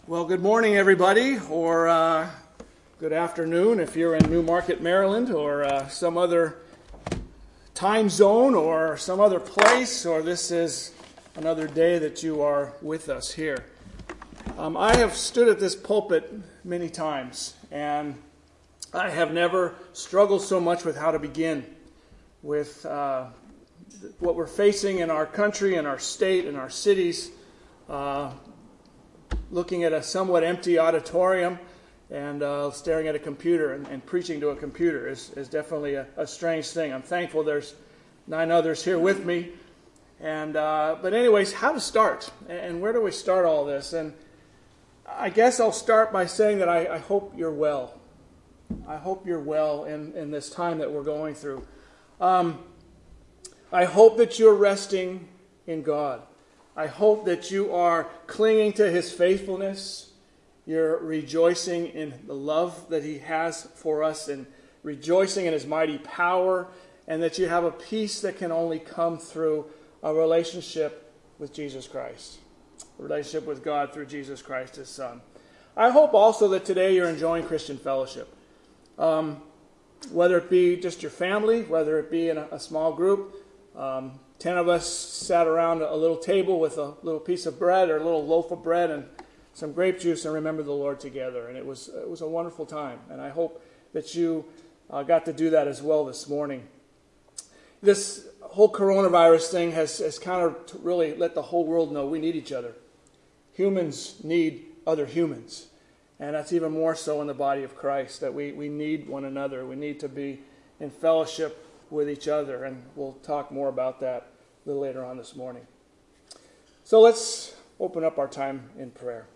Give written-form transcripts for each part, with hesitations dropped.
Well, good morning, everybody, or good afternoon if you're in Newmarket, Maryland, or some other time zone, or some other place, or this is another day that you are with us here. I have stood at this pulpit many times, and I have never struggled so much with how to begin with what we're facing in our country, in our state, in our cities. Looking at a somewhat empty auditorium and staring at a computer and preaching to a computer is definitely a strange thing. I'm thankful there's 9 others here with me. But anyways, how to start? And where do we start all this? And I guess I'll start by saying that I hope you're well. I hope you're well in this time that we're going through. I hope that you're resting in God. I hope that you are clinging to His faithfulness. You're rejoicing in the love that He has for us and rejoicing in His mighty power, and that you have a peace that can only come through a relationship with Jesus Christ, a relationship with God through Jesus Christ, His Son. I hope also that today you're enjoying Christian fellowship, whether it be just your family, whether it be in a small group. 10 of us sat around a little table with a little piece of bread or a little loaf of bread and some grape juice and remembered the Lord together. And it was a wonderful time. And I hope that you got to do that as well this morning. This whole coronavirus thing has kind of really let the whole world know we need each other. Humans need other humans. And that's even more so in the body of Christ, that we need one another. We need to be in fellowship with each other, and we'll talk more about that a little later on this morning. So let's open up our time in prayer.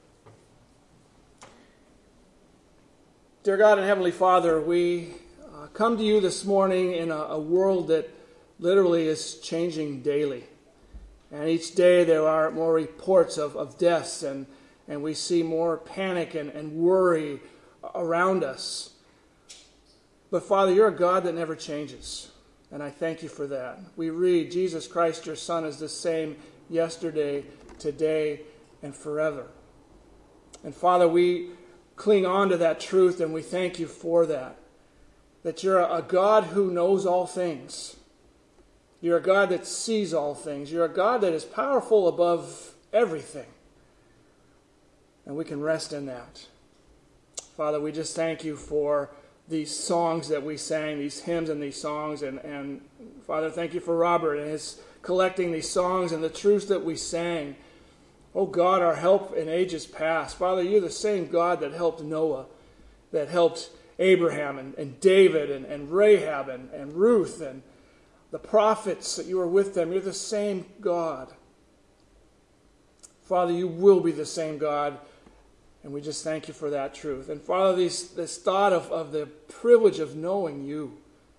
Dear God and Heavenly Father, we come to you this morning in a world that literally is changing daily. And each day there are more reports of deaths, and we see more panic and worry around us. But Father, you're a God that never changes. And I thank you for that. We read, Jesus Christ, your Son, is the same yesterday, today, and forever. And Father, we cling on to that truth, and we thank you for that. That you're a God who knows all things. You're a God that sees all things. You're a God that is powerful above everything. And we can rest in that. Father, we just thank you for these songs that we sang, these hymns and these songs. And Father, thank you for Robert and his collecting these songs and the truths that we sang. Oh God, our help in ages past. Father, you're the same God that helped Noah, that helped Abraham and David and Rahab and Ruth and the prophets that you were with them. You're the same God. Father, you will be the same God. And we just thank you for that truth. And Father, this thought of the privilege of knowing you.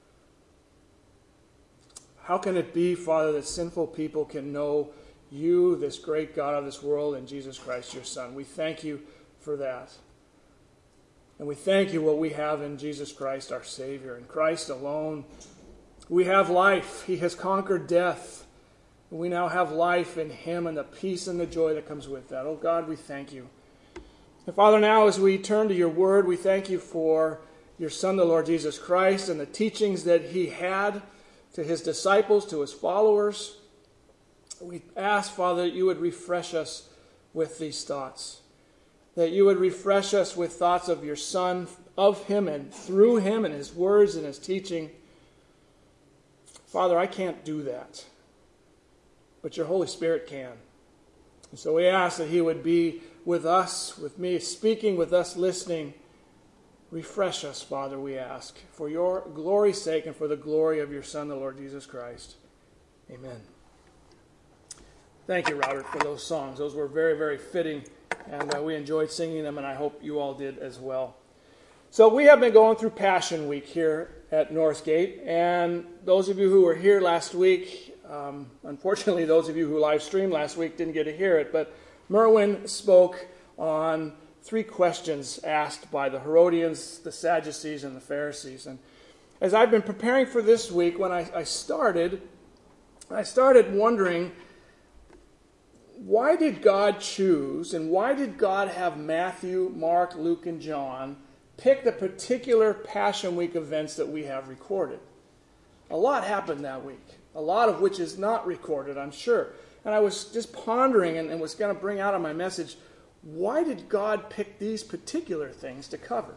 How can it be, Father, that sinful people can know you, this great God of this world, and Jesus Christ, your Son? We thank you for that. And we thank you what we have in Jesus Christ, our Savior. In Christ alone, we have life. He has conquered death. And we now have life in Him and the peace and the joy that comes with that. Oh God, we thank you. And Father, now as we turn to your word, we thank you for your Son, the Lord Jesus Christ, and the teachings that He had to His disciples, to His followers. We ask, Father, that you would refresh us with these thoughts, that you would refresh us with thoughts of your Son, of Him and through Him and His words and His teaching. Father, I can't do that, but your Holy Spirit can. And so we ask that He would be with us, with me, speaking with us, listening. Refresh us, Father, we ask, for your glory's sake and for the glory of your Son, the Lord Jesus Christ. Amen. Thank you, Robert, for those songs. Those were very, very fitting, and we enjoyed singing them, and I hope you all did as well. So we have been going through Passion Week here at Northgate, and those of you who were here last week, unfortunately those of you who live streamed last week didn't get to hear it, but Merwin spoke on 3 questions asked by the Herodians, the Sadducees, and the Pharisees. And as I've been preparing for this week, when I started wondering why did God choose and why did God have Matthew, Mark, Luke, and John pick the particular Passion Week events that we have recorded? A lot happened that week, a lot of which is not recorded, I'm sure. And I was just pondering and was going to bring out on my message, why did God pick these particular things to cover?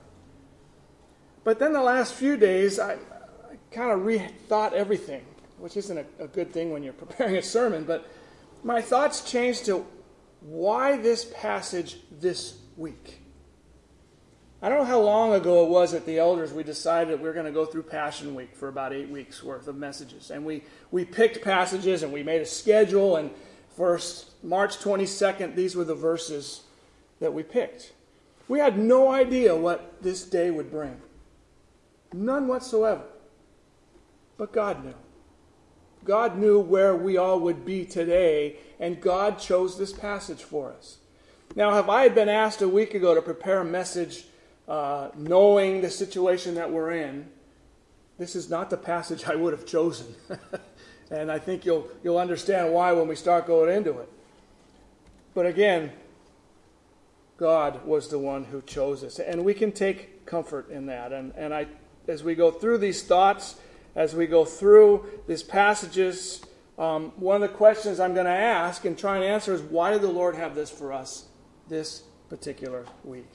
But then the last few days, I kind of rethought everything, which isn't a good thing when you're preparing a sermon, but my thoughts changed to why this passage this week? I don't know how long ago it was at the elders we decided we were going to go through Passion Week for about 8 weeks worth of messages. And we picked passages and we made a schedule, and for March 22nd, these were the verses that we picked. We had no idea what this day would bring. None whatsoever. But God knew. God knew where we all would be today, and God chose this passage for us. Now, if I had been asked a week ago to prepare a message knowing the situation that we're in, this is not the passage I would have chosen. And I think you'll understand why when we start going into it. But again, God was the one who chose us. And we can take comfort in that. And as we go through these thoughts, as we go through these passages, one of the questions I'm going to ask and try and answer is, why did the Lord have this for us this particular week?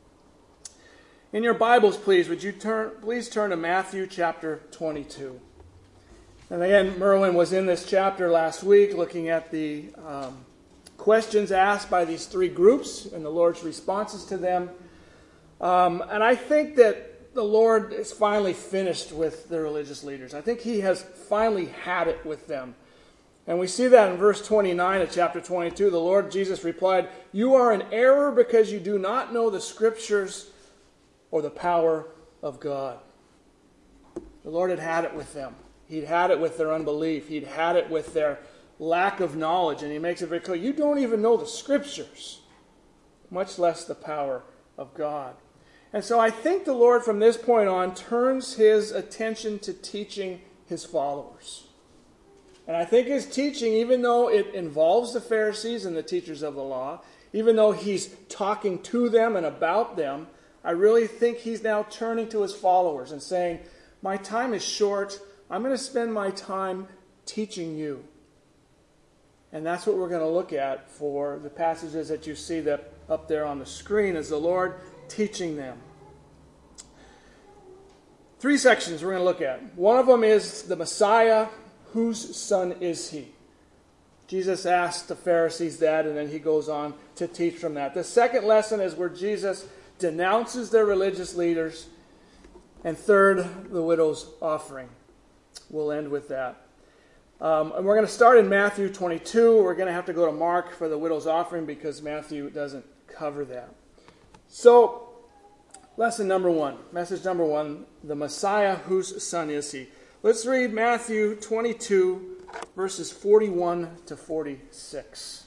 In your Bibles, please, would you please turn to Matthew chapter 22. And again, Merwin was in this chapter last week looking at the questions asked by these three groups and the Lord's responses to them. And I think that the Lord is finally finished with the religious leaders. I think he has finally had it with them. And we see that in verse 29 of chapter 22. The Lord Jesus replied, "You are in error because you do not know the Scriptures or the power of God." The Lord had had it with them. He'd had it with their unbelief. He'd had it with their lack of knowledge. And he makes it very clear, you don't even know the Scriptures, much less the power of God. And so I think the Lord from this point on turns his attention to teaching his followers. And I think his teaching, even though it involves the Pharisees and the teachers of the law, even though he's talking to them and about them, I really think he's now turning to his followers and saying, my time is short. I'm going to spend my time teaching you. And that's what we're going to look at for the passages that you see that up there on the screen, is the Lord teaching them. 3 sections we're going to look at. One of them is the Messiah. Whose son is he? Jesus asked the Pharisees that, and then he goes on to teach from that. The second lesson is where Jesus denounces their religious leaders. And third, the widow's offering. We'll end with that. And we're going to start in Matthew 22. We're going to have to go to Mark for the widow's offering because Matthew doesn't cover that. So, lesson number 1, message number 1, the Messiah, whose son is he? Let's read Matthew 22, verses 41 to 46.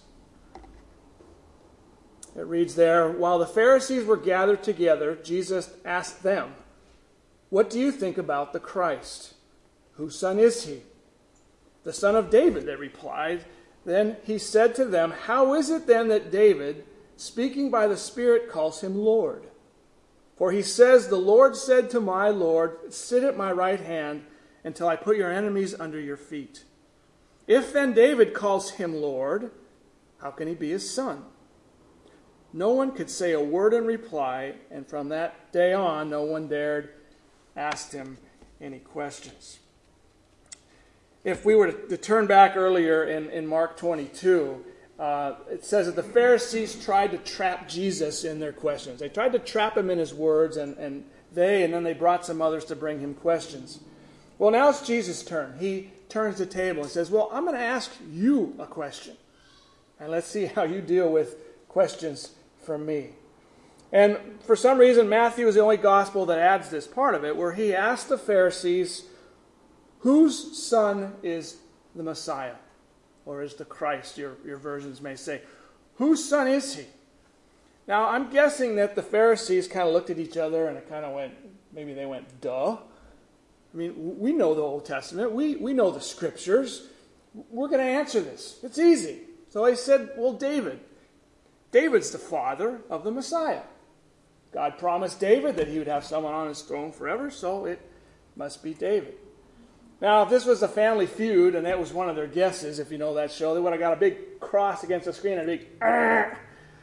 It reads there, "While the Pharisees were gathered together, Jesus asked them, 'What do you think about the Christ? Whose son is he?' 'The son of David,' they replied. Then he said to them, 'How is it then that David, speaking by the Spirit, calls him Lord? For he says, the Lord said to my Lord, sit at my right hand until I put your enemies under your feet. If then David calls him Lord, how can he be his son?' No one could say a word in reply, and from that day on, no one dared ask him any questions." If we were to turn back earlier in Mark 22, it says that the Pharisees tried to trap Jesus in their questions. They tried to trap him in his words, and then they brought some others to bring him questions. Well, now it's Jesus' turn. He turns the table and says, well, I'm going to ask you a question. And let's see how you deal with questions from me. And for some reason, Matthew is the only gospel that adds this part of it, where he asked the Pharisees, whose son is the Messiah? Or is the Christ, your versions may say. Whose son is he? Now, I'm guessing that the Pharisees kind of looked at each other and it kind of went, maybe they went, duh. I mean, we know the Old Testament. We know the Scriptures. We're going to answer this. It's easy. So they said, well, David's the father of the Messiah. God promised David that he would have someone on his throne forever, so it must be David. Now, if this was a Family Feud, and that was one of their guesses, if you know that show, they would have got a big cross against the screen and a big Arr!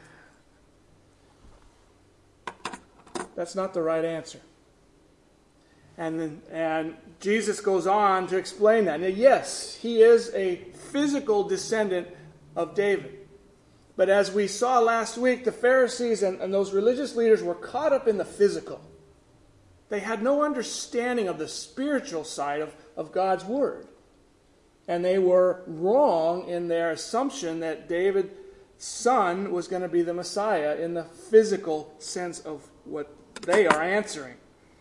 That's not the right answer. And Jesus goes on to explain that. Now, yes, he is a physical descendant of David. But as we saw last week, the Pharisees and those religious leaders were caught up in the physical. They had no understanding of the spiritual side of God's Word. And they were wrong in their assumption that David's son was going to be the Messiah in the physical sense of what they are answering.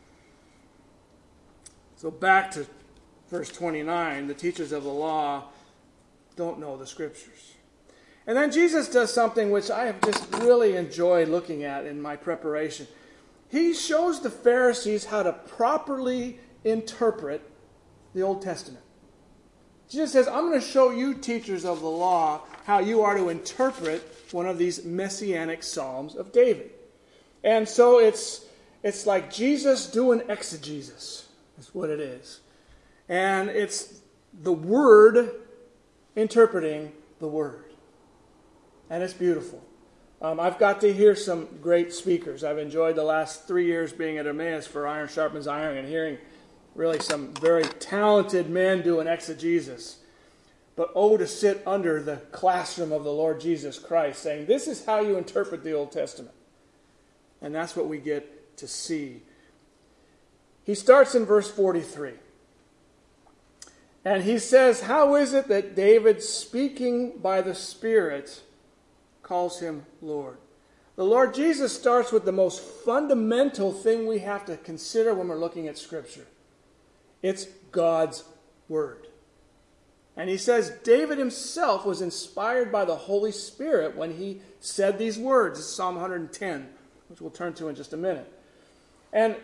So back to verse 29, the teachers of the law don't know the Scriptures. And then Jesus does something which I have just really enjoyed looking at in my preparation. He shows the Pharisees how to properly interpret the Old Testament. Jesus says, I'm going to show you, teachers of the law, how you are to interpret one of these messianic psalms of David. And so it's like Jesus doing exegesis. That's what it is. And it's the Word interpreting the Word. And it's beautiful. I've got to hear some great speakers. I've enjoyed the last 3 years being at Emmaus for Iron Sharpens Iron and hearing really some very talented men doing exegesis. But to sit under the classroom of the Lord Jesus Christ saying, this is how you interpret the Old Testament. And that's what we get to see. He starts in verse 43. And he says, how is it that David, speaking by the Spirit, calls him Lord? The Lord Jesus starts with the most fundamental thing we have to consider when we're looking at Scripture. It's God's Word. And he says David himself was inspired by the Holy Spirit when he said these words. It's Psalm 110, which we'll turn to in just a minute. And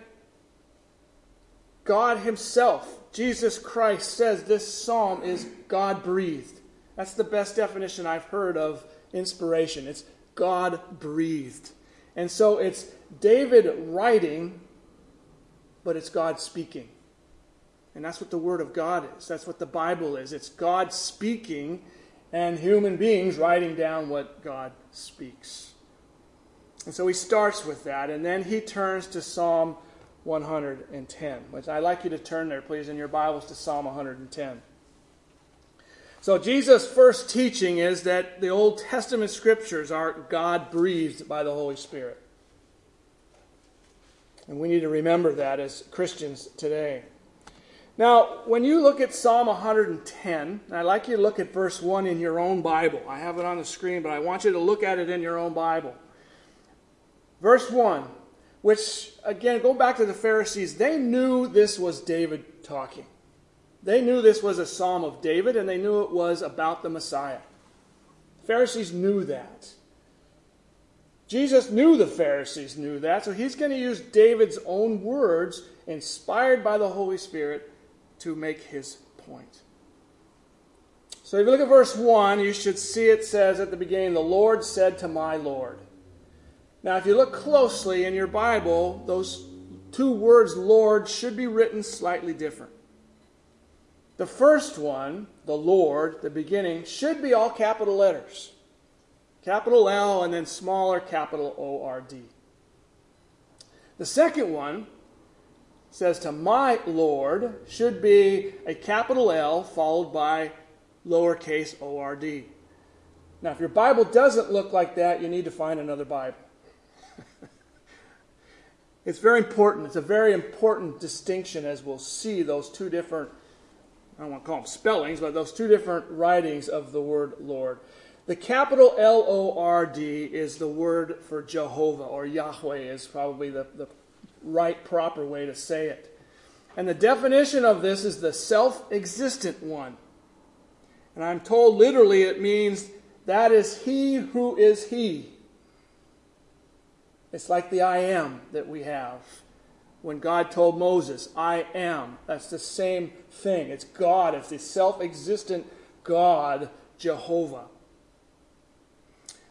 God himself, Jesus Christ, says this psalm is God-breathed. That's the best definition I've heard of inspiration. It's God-breathed. And so it's David writing, but it's God speaking. And that's what the Word of God is. That's what the Bible is. It's God speaking and human beings writing down what God speaks. And so he starts with that, and then he turns to Psalm 110, which I'd like you to turn there, please, in your Bibles to Psalm 110. So Jesus' first teaching is that the Old Testament Scriptures are God-breathed by the Holy Spirit. And we need to remember that as Christians today. Now, when you look at Psalm 110, and I'd like you to look at verse 1 in your own Bible. I have it on the screen, but I want you to look at it in your own Bible. Verse 1, which, again, go back to the Pharisees. They knew this was David talking. They knew this was a psalm of David, and they knew it was about the Messiah. The Pharisees knew that. Jesus knew the Pharisees knew that, so he's going to use David's own words, inspired by the Holy Spirit, to make his point. So if you look at verse 1, you should see it says at the beginning, the Lord said to my Lord. Now, if you look closely in your Bible, those two words, Lord, should be written slightly different. The first one, the Lord, the beginning, should be all capital letters. Capital L and then smaller capital O-R-D. The second one says to my Lord should be a capital L followed by lowercase o-r-d. Now, if your Bible doesn't look like that, you need to find another Bible. It's very important. It's a very important distinction as we'll see those two different, I don't want to call them spellings, but those two different writings of the word Lord. The capital L-O-R-D is the word for Jehovah, or Yahweh is probably the right, proper way to say it. And the definition of this is the self-existent one. And I'm told literally it means that is he who is he. It's like the I am that we have. When God told Moses, I am, that's the same thing. It's God. It's the self-existent God, Jehovah.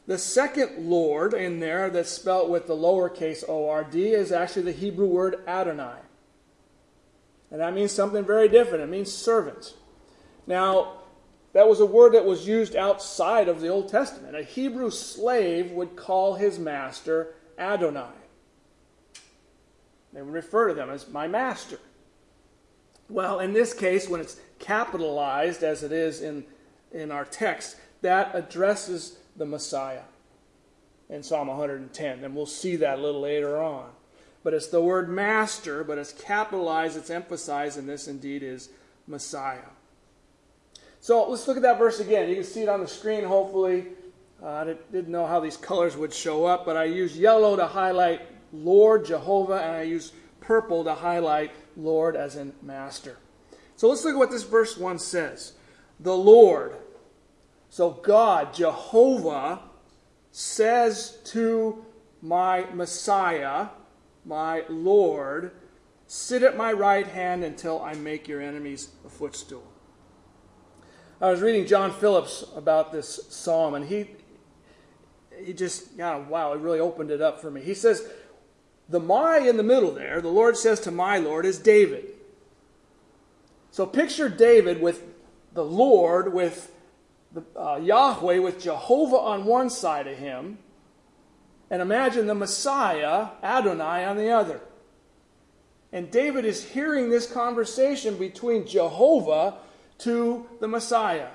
The second Lord in there that's spelt with the lowercase O-R-D is actually the Hebrew word Adonai. And that means something very different. It means servant. Now, that was a word that was used outside of the Old Testament. A Hebrew slave would call his master Adonai. They would refer to them as my master. Well, in this case, when it's capitalized, as it is in our text, that addresses the Messiah in Psalm 110. And we'll see that a little later on. But it's the word master, but it's capitalized, it's emphasized, and this indeed is Messiah. So let's look at that verse again. You can see it on the screen, hopefully. I didn't know how these colors would show up, but I used yellow to highlight Lord, Jehovah, and I used purple to highlight Lord as in master. So let's look at what this verse 1 says. The Lord, so God, Jehovah, says to my Messiah, my Lord, sit at my right hand until I make your enemies a footstool. I was reading John Phillips about this psalm, and he just, wow, it really opened it up for me. He says, the my in the middle there, the Lord says to my Lord, is David. So picture David with the Lord, with Yahweh, with Jehovah on one side of him, and imagine the Messiah, Adonai, on the other. And David is hearing this conversation between Jehovah to the Messiah.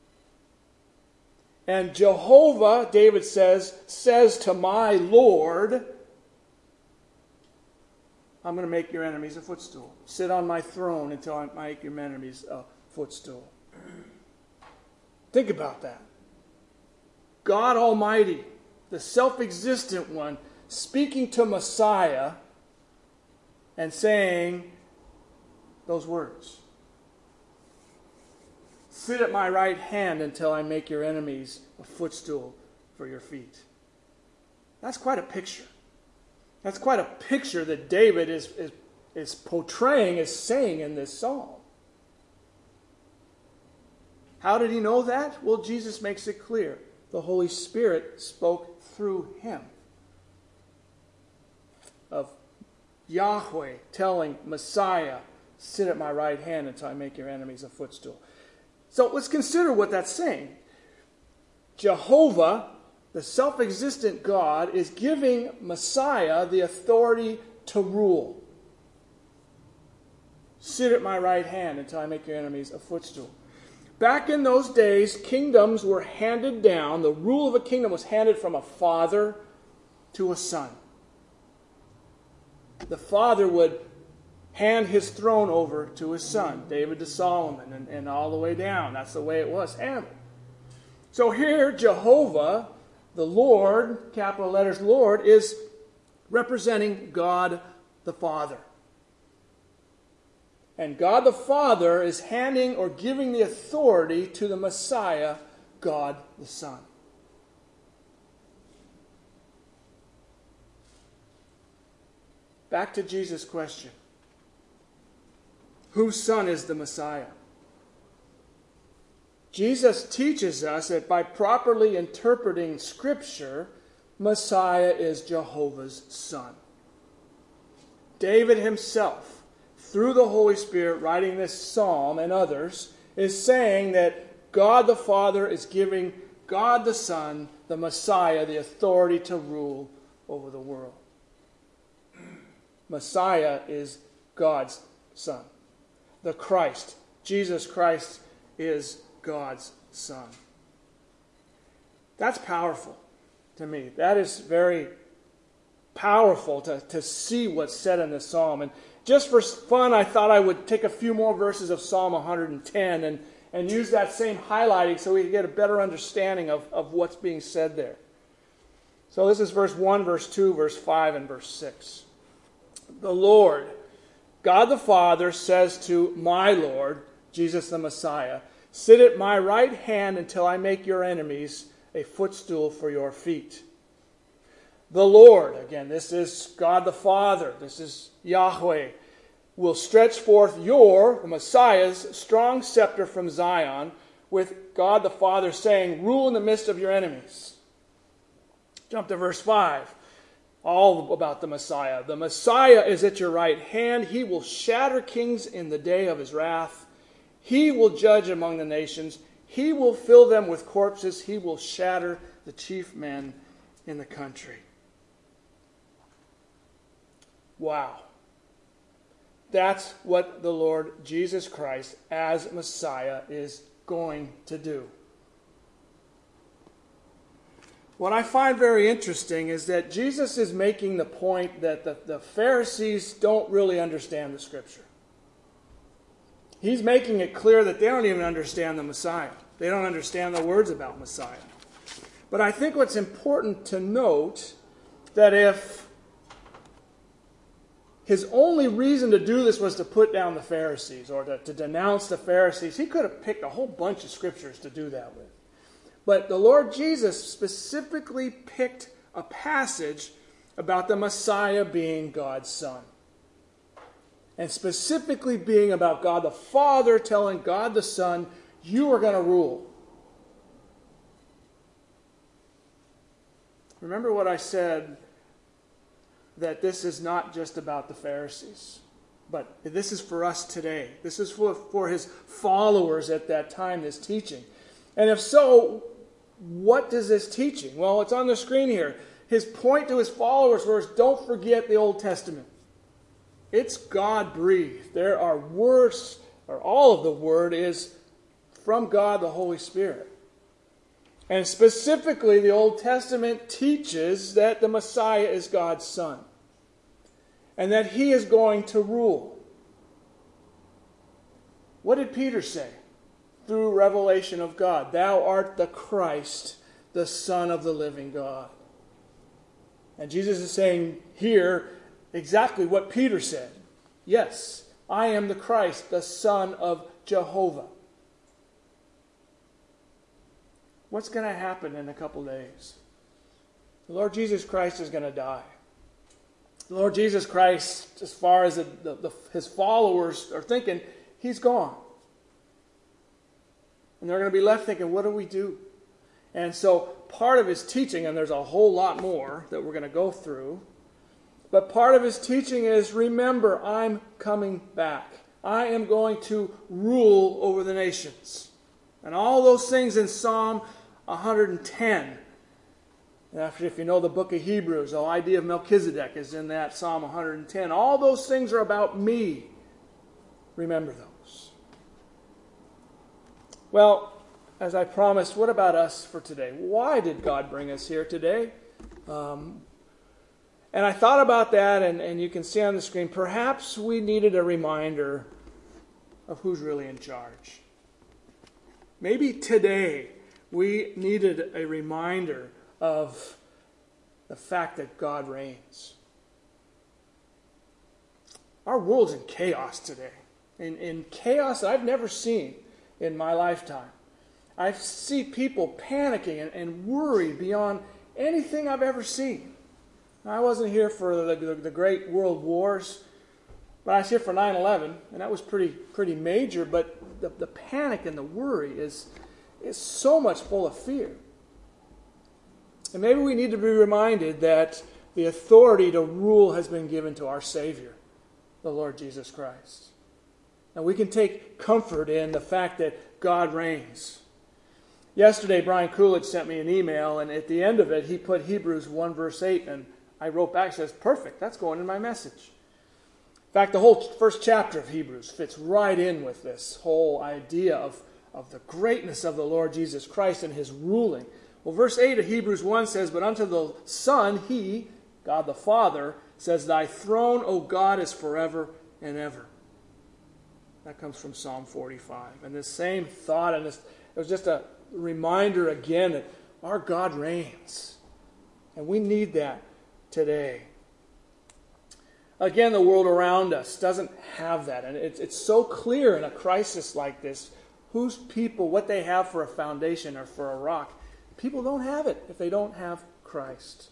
And Jehovah, David says to my Lord, I'm going to make your enemies a footstool. Sit on my throne until I make your enemies a footstool. Think about that. God Almighty, the self-existent one, speaking to Messiah and saying those words. Sit at my right hand until I make your enemies a footstool for your feet. That's quite a picture. That's quite a picture that David is portraying, is saying in this psalm. How did he know that? Well, Jesus makes it clear. The Holy Spirit spoke through him. Of Yahweh telling Messiah, sit at my right hand until I make your enemies a footstool. So let's consider what that's saying. Jehovah, the self-existent God, is giving Messiah the authority to rule. Sit at my right hand until I make your enemies a footstool. Back in those days, kingdoms were handed down. The rule of a kingdom was handed from a father to a son. The father would hand his throne over to his son, David to Solomon, and all the way down. That's the way it was handled. So here, Jehovah, the Lord, capital letters Lord, is representing God the Father. And God the Father is handing or giving the authority to the Messiah, God the Son. Back to Jesus' question. Whose son is the Messiah? Jesus teaches us that by properly interpreting Scripture, Messiah is Jehovah's Son. David himself, through the Holy Spirit, writing this psalm and others, is saying that God the Father is giving God the Son, the Messiah, the authority to rule over the world. Messiah is God's Son. The Christ, Jesus Christ, is God's Son. That's powerful to me. That is very powerful to see what's said in this psalm. And just for fun, I thought I would take a few more verses of Psalm 110 and use that same highlighting so we can get a better understanding of what's being said there. So this is verse 1, verse 2, verse 5, and verse 6. The Lord, God the Father, says to my Lord, Jesus the Messiah, sit at my right hand until I make your enemies a footstool for your feet. The Lord, again, this is God the Father, this is Yahweh, will stretch forth the Messiah's, strong scepter from Zion, with God the Father saying, rule in the midst of your enemies. Jump to verse 5. All about the Messiah. The Messiah is at your right hand. He will shatter kings in the day of his wrath. He will judge among the nations. He will fill them with corpses. He will shatter the chief men in the country. Wow. That's what the Lord Jesus Christ as Messiah is going to do. What I find very interesting is that Jesus is making the point that the Pharisees don't really understand the Scripture. He's making it clear that they don't even understand the Messiah. They don't understand the words about Messiah. But I think what's important to note that if his only reason to do this was to put down the Pharisees or to denounce the Pharisees, he could have picked a whole bunch of scriptures to do that with. But the Lord Jesus specifically picked a passage about the Messiah being God's Son. And specifically being about God the Father telling God the Son, you are going to rule. Remember what I said, that this is not just about the Pharisees, but this is for us today. This is for his followers at that time, this teaching. And if so, what is this teaching? Well, it's on the screen here. His point to his followers was, don't forget the Old Testament. It's God-breathed. There are words, or all of the Word is from God the Holy Spirit. And specifically, the Old Testament teaches that the Messiah is God's Son. And that He is going to rule. What did Peter say? Through revelation of God, thou art the Christ, the Son of the living God. And Jesus is saying here exactly what Peter said. Yes, I am the Christ, the Son of Jehovah. What's going to happen in a couple days? The Lord Jesus Christ is going to die. The Lord Jesus Christ, as far as his followers are thinking, He's gone. And they're going to be left thinking, what do we do? And so part of His teaching, and there's a whole lot more that we're going to go through, but part of His teaching is, remember, I'm coming back. I am going to rule over the nations. And all those things in Psalm 110. And after, if you know the book of Hebrews, the idea of Melchizedek is in that Psalm 110. All those things are about me. Remember those. Well, as I promised, what about us for today? Why did God bring us here today? And I thought about that, and you can see on the screen, perhaps we needed a reminder of who's really in charge. Maybe today we needed a reminder of the fact that God reigns. Our world's in chaos today. In chaos that I've never seen in my lifetime. I see people panicking and worried beyond anything I've ever seen. I wasn't here for the great world wars, but I was here for 9/11, and that was pretty major, but the panic and the worry is so much full of fear. And maybe we need to be reminded that the authority to rule has been given to our Savior, the Lord Jesus Christ. And we can take comfort in the fact that God reigns. Yesterday, Brian Coolidge sent me an email, and at the end of it, he put Hebrews 1 verse 8, and I wrote back, says, perfect, that's going in my message. In fact, the whole first chapter of Hebrews fits right in with this whole idea of the greatness of the Lord Jesus Christ and His ruling. Well, verse 8 of Hebrews 1 says, but unto the Son, He, God the Father, says, thy throne, O God, is forever and ever. That comes from Psalm 45. And this same thought, and it was just a reminder again that our God reigns. And we need that today. Again, the world around us doesn't have that. And it's so clear in a crisis like this, whose people, what they have for a foundation or for a rock. People don't have it if they don't have Christ.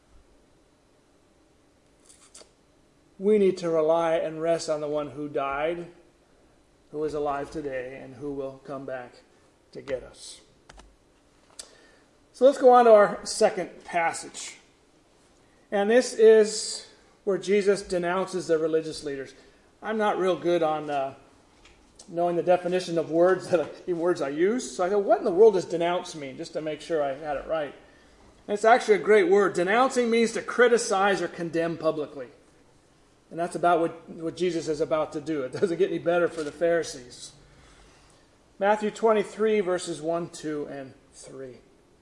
We need to rely and rest on the one who died, who is alive today, and who will come back to get us. So let's go on to our second passage. And this is where Jesus denounces the religious leaders. I'm not real good on knowing the definition of words I use. So I thought, what in the world does denounce mean? Just to make sure I had it right. And it's actually a great word. Denouncing means to criticize or condemn publicly. And that's about what Jesus is about to do. It doesn't get any better for the Pharisees. Matthew 23, verses 1, 2, and 3.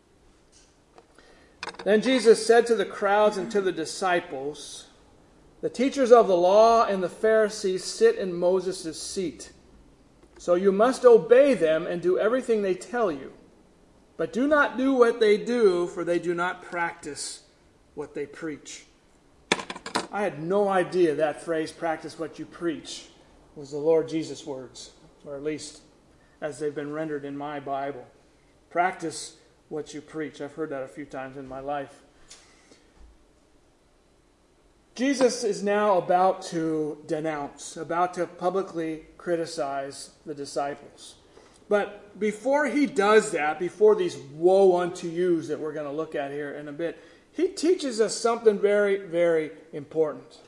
Then Jesus said to the crowds and to the disciples, "The teachers of the law and the Pharisees sit in Moses' seat. So you must obey them and do everything they tell you. But do not do what they do, for they do not practice what they preach." I had no idea that phrase, "practice what you preach," was the Lord Jesus' words, or at least as they've been rendered in my Bible. Practice what you preach. I've heard that a few times in my life. Jesus is now about to denounce, about to publicly criticize the disciples. But before he does that, before these woe unto yous that we're going to look at here in a bit, he teaches us something very, very important.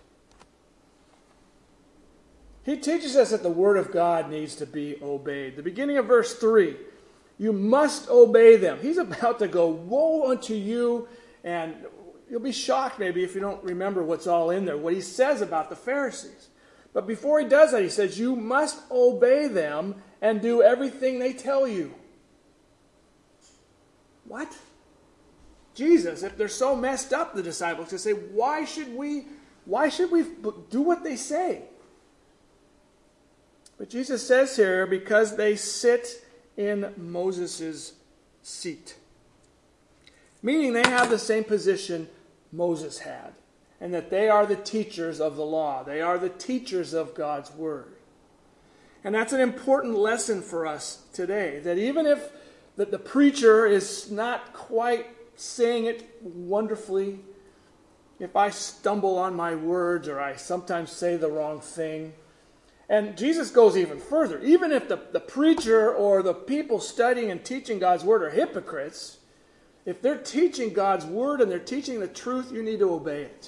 He teaches us that the Word of God needs to be obeyed. The beginning of verse 3, you must obey them. He's about to go, woe unto you, and you'll be shocked maybe if you don't remember what's all in there, what he says about the Pharisees. But before he does that, he says, you must obey them and do everything they tell you. What? Jesus, if they're so messed up, the disciples, to say, why should we do what they say? But Jesus says here, because they sit in Moses' seat. Meaning they have the same position Moses had. And that they are the teachers of the law. They are the teachers of God's Word. And that's an important lesson for us today. That even if the preacher is not quite saying it wonderfully, if I stumble on my words or I sometimes say the wrong thing. And Jesus goes even further. Even if the preacher or the people studying and teaching God's Word are hypocrites, if they're teaching God's Word and they're teaching the truth, you need to obey it.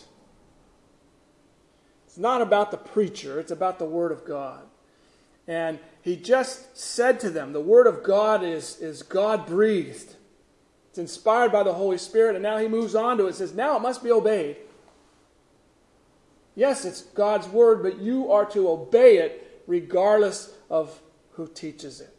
It's not about the preacher, it's about the Word of God. And he just said to them, the Word of God is God-breathed. It's inspired by the Holy Spirit, and now he moves on to it and says, now it must be obeyed. Yes, it's God's Word, but you are to obey it regardless of who teaches it.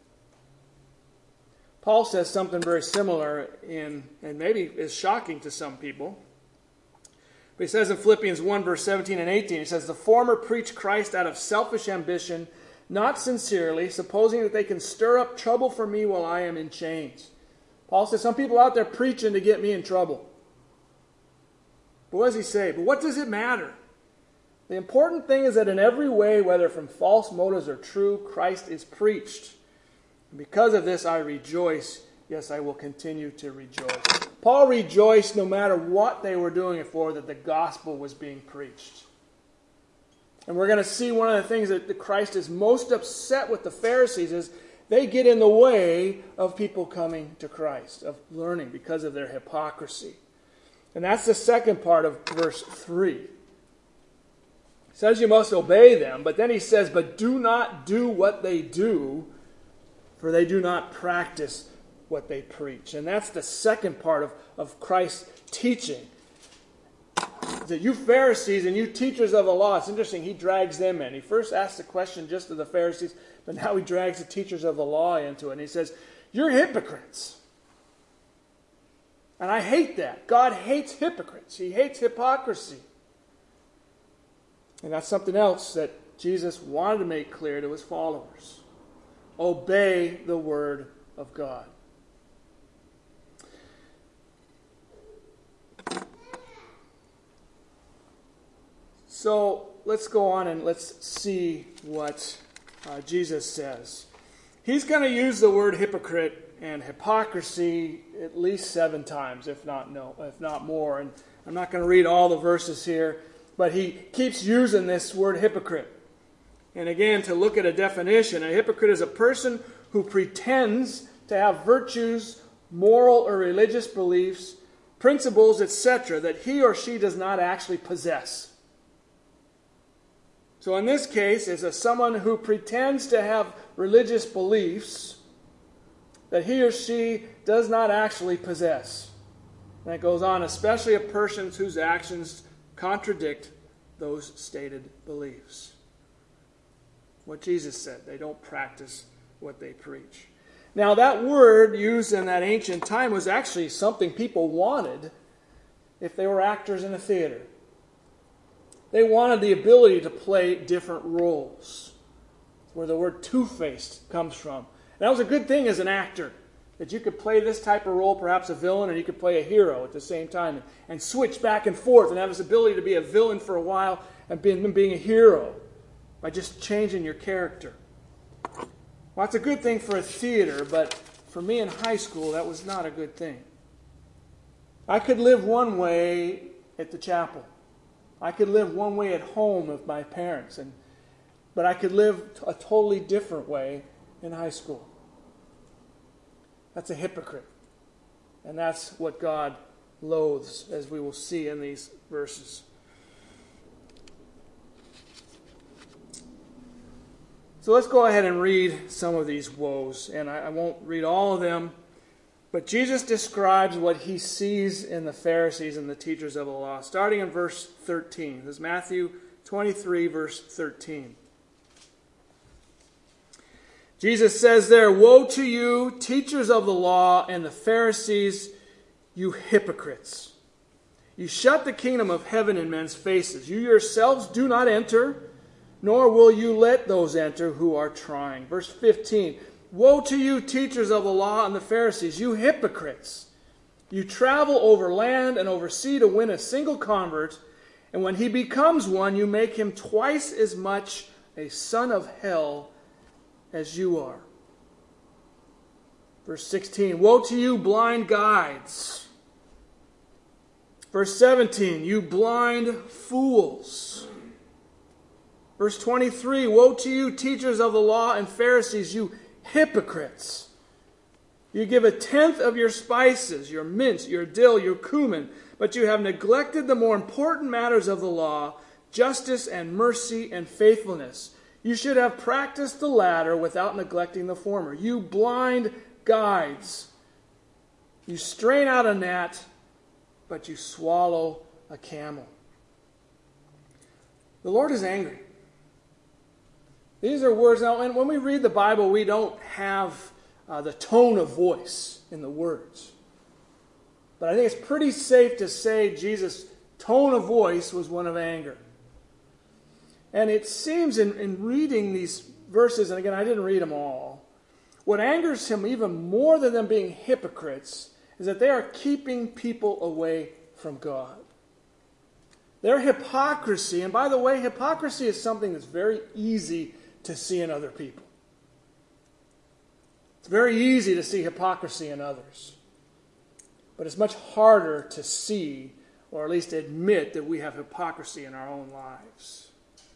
Paul says something very similar and maybe is shocking to some people. But he says in Philippians 1, verse 17 and 18, he says, the former preach Christ out of selfish ambition, not sincerely, supposing that they can stir up trouble for me while I am in chains. Paul says, some people out there preaching to get me in trouble. But what does he say? But what does it matter? The important thing is that in every way, whether from false motives or true, Christ is preached. And because of this, I rejoice. Yes, I will continue to rejoice. Paul rejoiced no matter what they were doing it for, that the gospel was being preached. And we're going to see one of the things that Christ is most upset with the Pharisees is they get in the way of people coming to Christ, of learning because of their hypocrisy. And that's the second part of verse 3. He says you must obey them, but then he says, but do not do what they do, for they do not practice what they preach. And that's the second part of Christ's teaching. That you Pharisees and you teachers of the law, it's interesting, he drags them in. He first asked the question just to the Pharisees, but now he drags the teachers of the law into it. And he says, you're hypocrites. And I hate that. God hates hypocrites. He hates hypocrisy. And that's something else that Jesus wanted to make clear to his followers. Obey the Word of God. So let's go on and let's see what Jesus says. He's going to use the word hypocrite and hypocrisy at least 7 times, if not more. And I'm not going to read all the verses here, but he keeps using this word hypocrite. And again, to look at a definition, a hypocrite is a person who pretends to have virtues moral or religious beliefs, principles, etc., that he or she does not actually possess. So in this case, it's someone who pretends to have religious beliefs that he or she does not actually possess. And it goes on, especially a person whose actions contradict those stated beliefs. What Jesus said, they don't practice what they preach. Now that word used in that ancient time was actually something people wanted if they were actors in a theater. They wanted the ability to play different roles. That's where the word two-faced comes from. And that was a good thing as an actor, that you could play this type of role, perhaps a villain, and you could play a hero at the same time, and switch back and forth and have this ability to be a villain for a while and being a hero by just changing your character. Well, it's a good thing for a theater, but for me in high school, that was not a good thing. I could live one way at the chapel. I could live one way at home with my parents, but I could live a totally different way in high school. That's a hypocrite. And that's what God loathes, as we will see in these verses. So let's go ahead and read some of these woes. And I won't read all of them. But Jesus describes what he sees in the Pharisees and the teachers of the law, starting in verse 13. This is Matthew 23, verse 13. Jesus says there, "Woe to you, teachers of the law and the Pharisees, you hypocrites! You shut the kingdom of heaven in men's faces. You yourselves do not enter, nor will you let those enter who are trying." Verse 15. "Woe to you, teachers of the law and the Pharisees, you hypocrites! You travel over land and over sea to win a single convert, and when he becomes one, you make him twice as much a son of hell as you are." Verse 16. "Woe to you, blind guides!" Verse 17. "You blind fools!" Verse 23. "Woe to you, teachers of the law and Pharisees, you hypocrites! You give 1/10 of your spices, your mint, your dill, your cumin, but you have neglected the more important matters of the law, justice and mercy and faithfulness. You should have practiced the latter without neglecting the former. You blind guides! You strain out a gnat, but you swallow a camel." The Lord is angry. These are words. Now, and when we read the Bible, we don't have the tone of voice in the words. But I think it's pretty safe to say Jesus' tone of voice was one of anger. And it seems in reading these verses, and again, I didn't read them all, what angers him even more than them being hypocrites is that they are keeping people away from God. Their hypocrisy, and by the way, hypocrisy is something that's very easy to see in other people. It's very easy to see hypocrisy in others. But it's much harder to see, or at least admit, that we have hypocrisy in our own lives.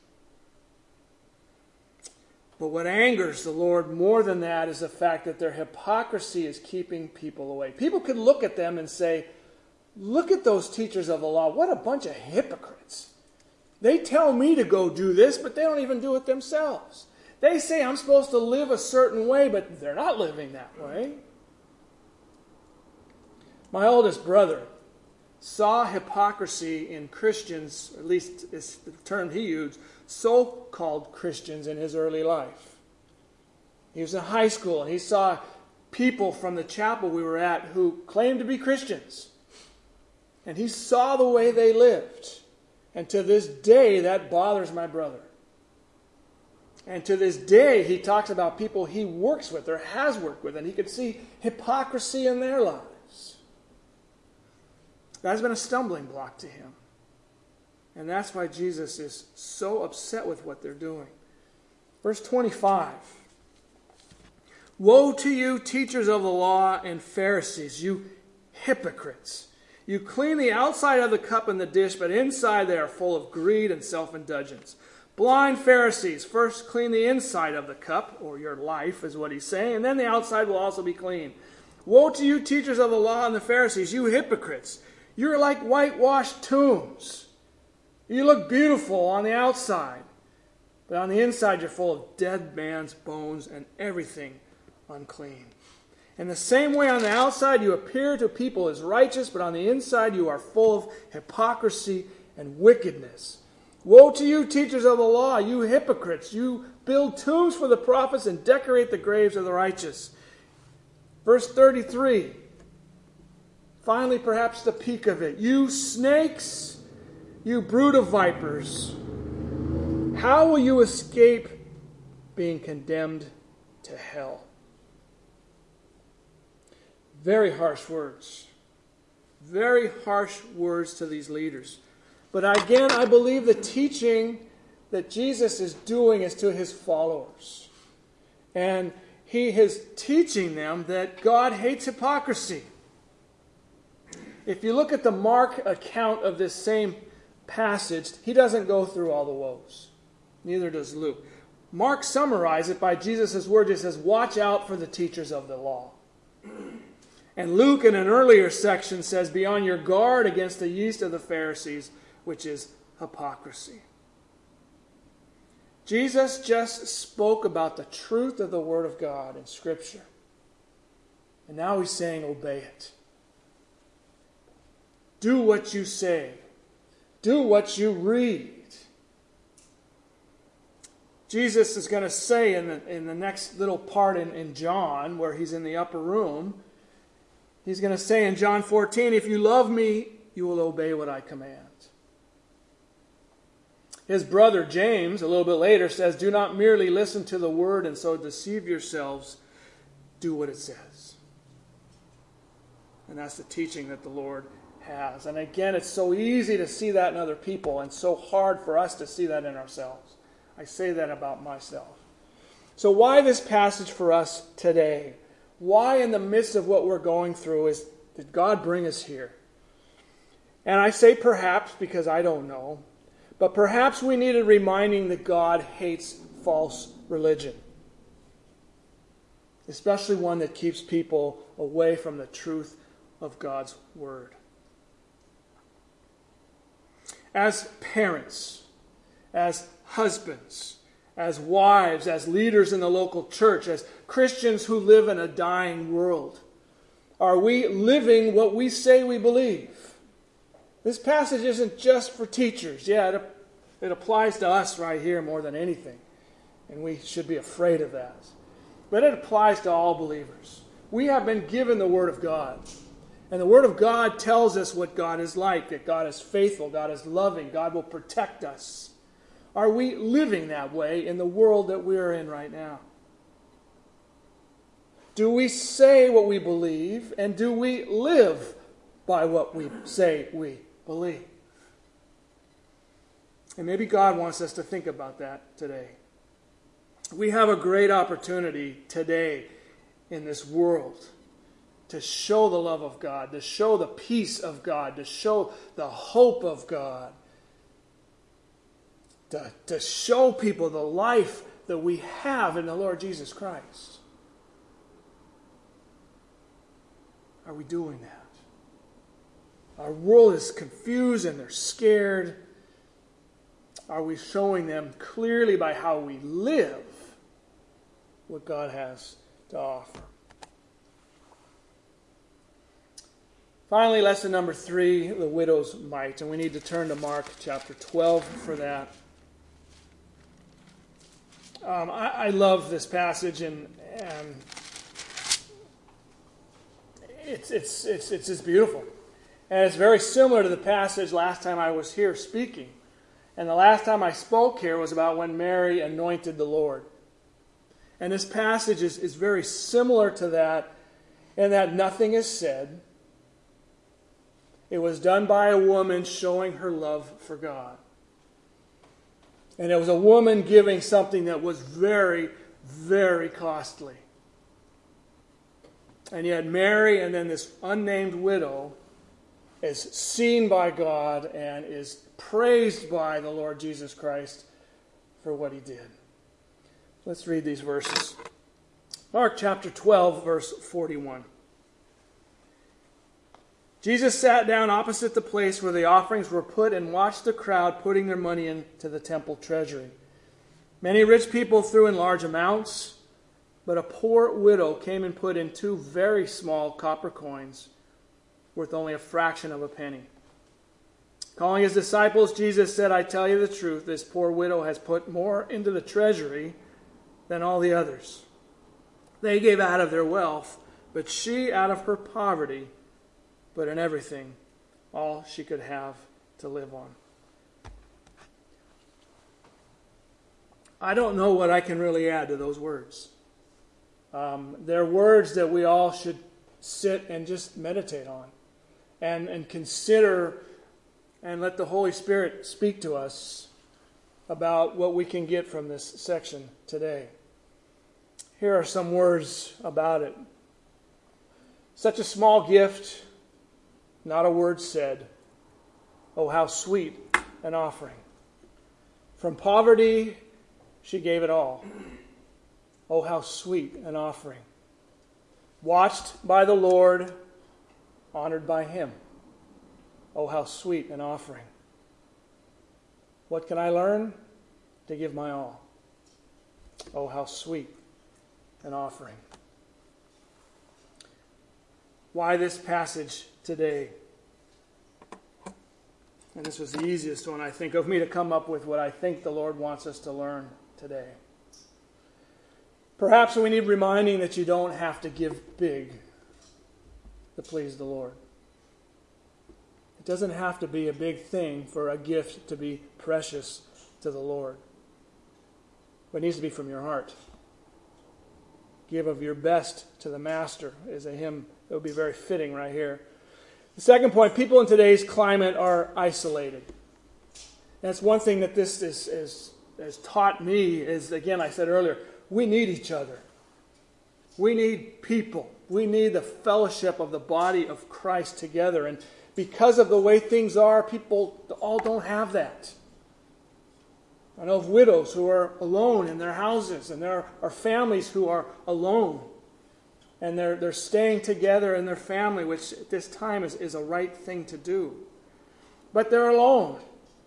But what angers the Lord more than that is the fact that their hypocrisy is keeping people away. People could look at them and say, "Look at those teachers of the law. What a bunch of hypocrites. They tell me to go do this, but they don't even do it themselves. They say I'm supposed to live a certain way, but they're not living that way." My oldest brother saw hypocrisy in Christians, at least it's the term he used, so-called Christians in his early life. He was in high school and he saw people from the chapel we were at who claimed to be Christians. And he saw the way they lived. And to this day, that bothers my brother. And to this day, he talks about people he works with or has worked with, and he could see hypocrisy in their lives. That has been a stumbling block to him. And that's why Jesus is so upset with what they're doing. Verse 25. "Woe to you, teachers of the law and Pharisees, you hypocrites! You clean the outside of the cup and the dish, but inside they are full of greed and self-indulgence. Blind Pharisees, first clean the inside of the cup," or your life is what he's saying, "and then the outside will also be clean. Woe to you, teachers of the law and the Pharisees, you hypocrites! You're like whitewashed tombs. You look beautiful on the outside, but on the inside you're full of dead man's bones and everything unclean. In the same way, on the outside you appear to people as righteous, but on the inside you are full of hypocrisy and wickedness. Woe to you, teachers of the law, you hypocrites! You build tombs for the prophets and decorate the graves of the righteous. Verse 33, finally perhaps the peak of it. You snakes! You brood of vipers, how will you escape being condemned to hell? Very harsh words. Very harsh words to these leaders. But again, I believe the teaching that Jesus is doing is to his followers. And he is teaching them that God hates hypocrisy. If you look at the Mark account of this same passage, he doesn't go through all the woes. Neither does Luke. Mark summarizes it by Jesus' words. He says, watch out for the teachers of the law. And Luke, in an earlier section, says, be on your guard against the yeast of the Pharisees, which is hypocrisy. Jesus just spoke about the truth of the Word of God in Scripture. And now he's saying, obey it. Do what you say. Do what you read. Jesus is going to say in the next little part in John, where he's in the upper room, he's going to say in John 14, if you love me, you will obey what I command. His brother James, a little bit later, says, do not merely listen to the word and so deceive yourselves. Do what it says. And that's the teaching that the Lord has. And again, it's so easy to see that in other people and so hard for us to see that in ourselves. I say that about myself. So why this passage for us today? Why in the midst of what we're going through did God bring us here? And I say perhaps because I don't know, but perhaps we needed reminding that God hates false religion, especially one that keeps people away from the truth of God's Word. As parents, as husbands, as wives, as leaders in the local church, as Christians who live in a dying world, are we living what we say we believe? This passage isn't just for teachers. Yeah, it applies to us right here more than anything, and we should be afraid of that. But it applies to all believers. We have been given the Word of God. And the Word of God tells us what God is like, that God is faithful, God is loving, God will protect us. Are we living that way in the world that we are in right now? Do we say what we believe, and do we live by what we say we believe? And maybe God wants us to think about that today. We have a great opportunity today in this world to show the love of God, to show the peace of God, to show the hope of God, to show people the life that we have in the Lord Jesus Christ. Are we doing that? Our world is confused and they're scared. Are we showing them clearly by how we live what God has to offer? Finally, lesson number 3, the widow's mite. And we need to turn to Mark chapter 12 for that. I love this passage, and it's just beautiful. And it's very similar to the passage last time I was here speaking. And the last time I spoke here was about when Mary anointed the Lord. And this passage is very similar to that, in that nothing is said. It was done by a woman showing her love for God. And it was a woman giving something that was very, very costly. And yet Mary and then this unnamed widow is seen by God and is praised by the Lord Jesus Christ for what he did. Let's read these verses. Mark chapter 12, verse 41. Jesus sat down opposite the place where the offerings were put and watched the crowd putting their money into the temple treasury. Many rich people threw in large amounts, but a poor widow came and put in 2 very small copper coins, worth only a fraction of a penny. Calling his disciples, Jesus said, "I tell you the truth, this poor widow has put more into the treasury than all the others. They gave out of their wealth, but she out of her poverty put in everything, all she could have to live on." I don't know what I can really add to those words. They're words that we all should sit and just meditate on and consider and let the Holy Spirit speak to us about what we can get from this section today. Here are some words about it. Such a small gift, not a word said. Oh, how sweet an offering. From poverty, she gave it all. Oh, how sweet an offering. Watched by the Lord, honored by Him. Oh, how sweet an offering. What can I learn? To give my all. Oh, how sweet an offering. Why this passage today? And this was the easiest one, I think, of me to come up with what I think the Lord wants us to learn today. Perhaps we need reminding that you don't have to give big to please the Lord. It doesn't have to be a big thing for a gift to be precious to the Lord. But it needs to be from your heart. Give of your best to the Master is a hymn that would be very fitting right here. The second point, people in today's climate are isolated. That's one thing that this has taught me is, again, I said earlier, we need each other. We need people. We need the fellowship of the body of Christ together. And because of the way things are, people all don't have that. I know of widows who are alone in their houses, and there are families who are alone. And they're staying together in their family, which at this time is a right thing to do. But they're alone.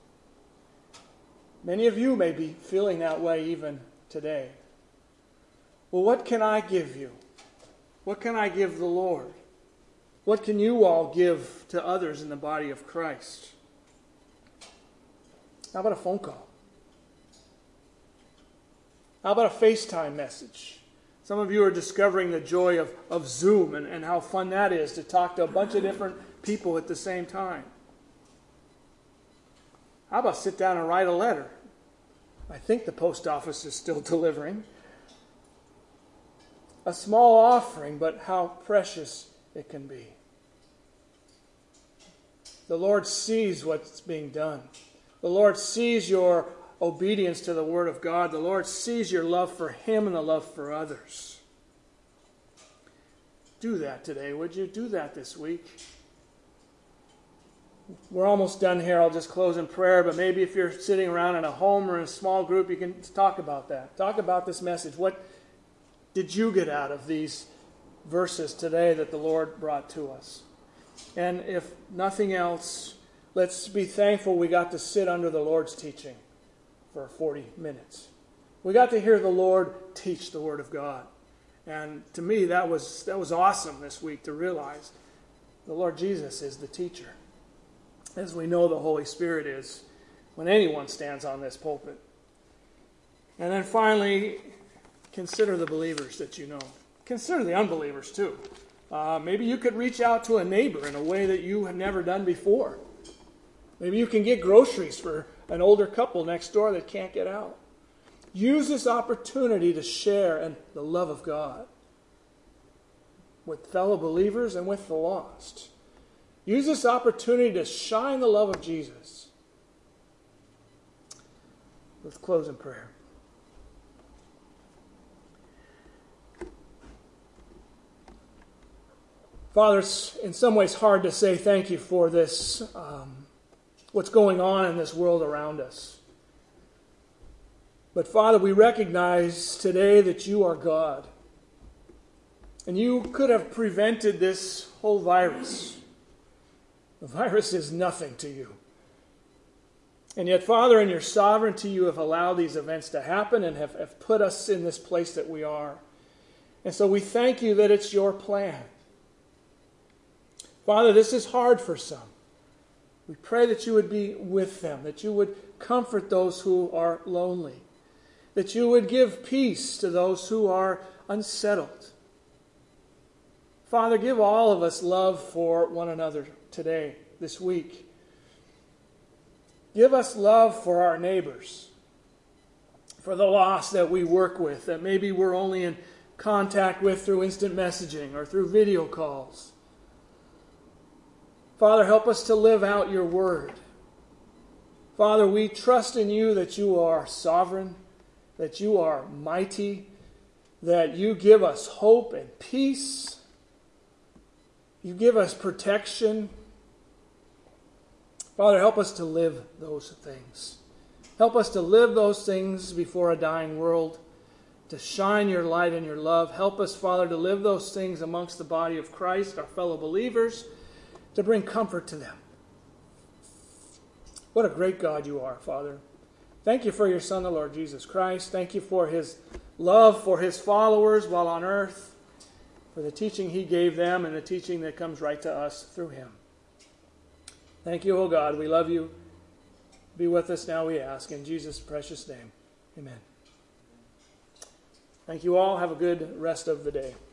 Many of you may be feeling that way even today. Well, what can I give you? What can I give the Lord? What can you all give to others in the body of Christ? How about a phone call? How about a FaceTime message? Some of you are discovering the joy of Zoom and how fun that is to talk to a bunch of different people at the same time. How about sit down and write a letter? I think the post office is still delivering. A small offering, but how precious it can be. The Lord sees what's being done. The Lord sees your obedience to the Word of God. The Lord sees your love for Him and the love for others. Do that today, would you? Do that this week. We're almost done here. I'll just close in prayer, but maybe if you're sitting around in a home or in a small group, you can talk about that. Talk about this message. What did you get out of these verses today that the Lord brought to us? And if nothing else, let's be thankful we got to sit under the Lord's teaching for 40 minutes. We got to hear the Lord teach the Word of God. And to me, that was awesome this week to realize the Lord Jesus is the teacher, as we know the Holy Spirit is when anyone stands on this pulpit. And then finally, consider the believers that you know. Consider the unbelievers too. Maybe you could reach out to a neighbor in a way that you have never done before. Maybe you can get groceries for an older couple next door that can't get out. Use this opportunity to share in the love of God with fellow believers and with the lost. Use this opportunity to shine the love of Jesus. Let's close in prayer. Father, it's in some ways hard to say thank you for this, what's going on in this world around us. But Father, we recognize today that you are God. And you could have prevented this whole virus. The virus is nothing to you. And yet, Father, in your sovereignty, you have allowed these events to happen and have put us in this place that we are. And so we thank you that it's your plan. Father, this is hard for some. We pray that you would be with them, that you would comfort those who are lonely, that you would give peace to those who are unsettled. Father, give all of us love for one another today, this week. Give us love for our neighbors, for the lost that we work with, that maybe we're only in contact with through instant messaging or through video calls. Father, help us to live out your word. Father, we trust in you that you are sovereign, that you are mighty, that you give us hope and peace. You give us protection. Father, help us to live those things. Help us to live those things before a dying world, to shine your light and your love. Help us, Father, to live those things amongst the body of Christ, our fellow believers, to bring comfort to them. What a great God you are, Father. Thank you for your Son, the Lord Jesus Christ. Thank you for his love for his followers while on earth, for the teaching he gave them and the teaching that comes right to us through him. Thank you, O God. We love you. Be with us now, we ask, in Jesus' precious name. Amen. Thank you all. Have a good rest of the day.